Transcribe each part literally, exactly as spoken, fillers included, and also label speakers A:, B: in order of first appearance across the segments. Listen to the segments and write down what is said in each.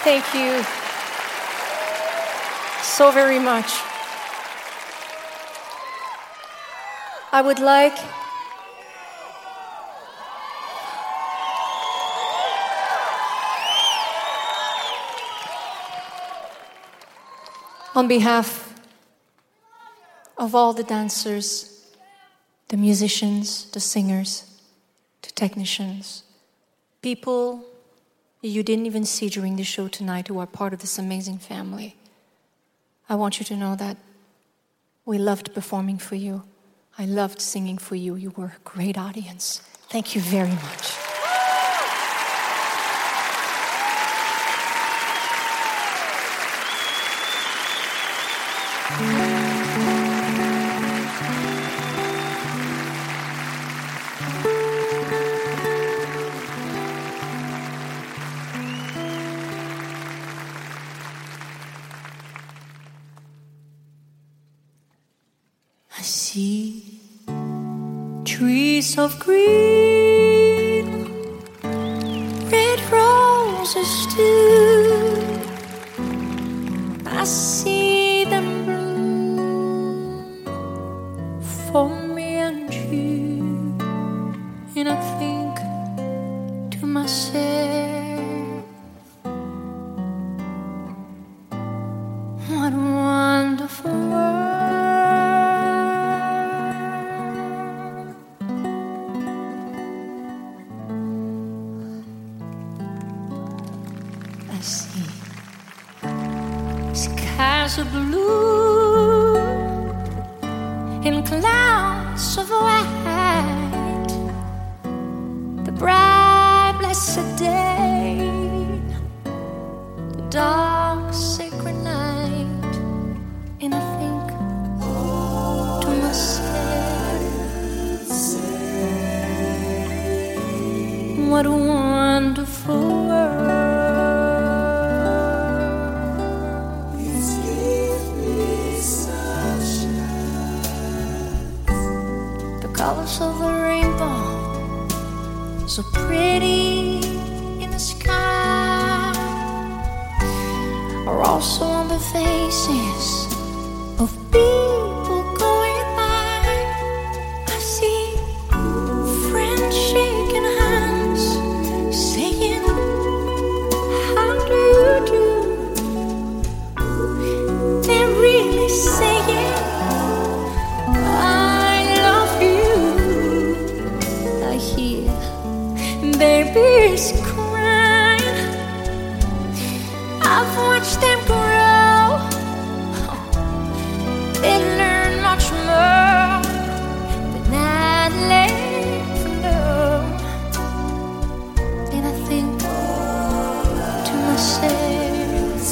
A: Thank you so very much. I would like on behalf of all the dancers, the musicians, the singers, the technicians, people you didn't even see during the show tonight who are part of this amazing family. I want you to know that we loved performing for you. I loved singing for you. You were a great audience. Thank you very much. I see trees of green, red roses too. I see them bloom for me and you, and I think to myself, what a wonderful world. I see skies of blue and clouds of white, the bright blessed day, the dark sacred night, and I think to myself, what a wonderful world. Colors of the rainbow, so pretty in the sky, are also on the faces of people going by. I see friends shaking hands, saying, how do you do? They're really saying, babies crying. I've watched them grow. They learn much more than I'd ever know. And I think to myself,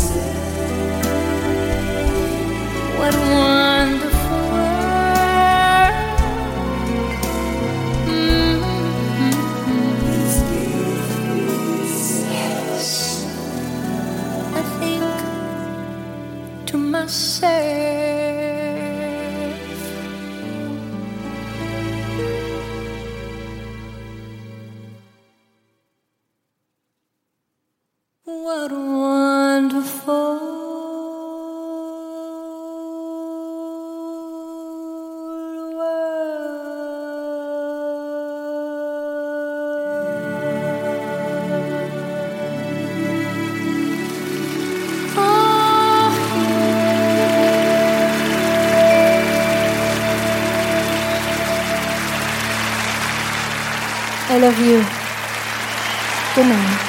A: what a wonderful world. Mm-hmm. To myself, what a wonderful I love you. Good night.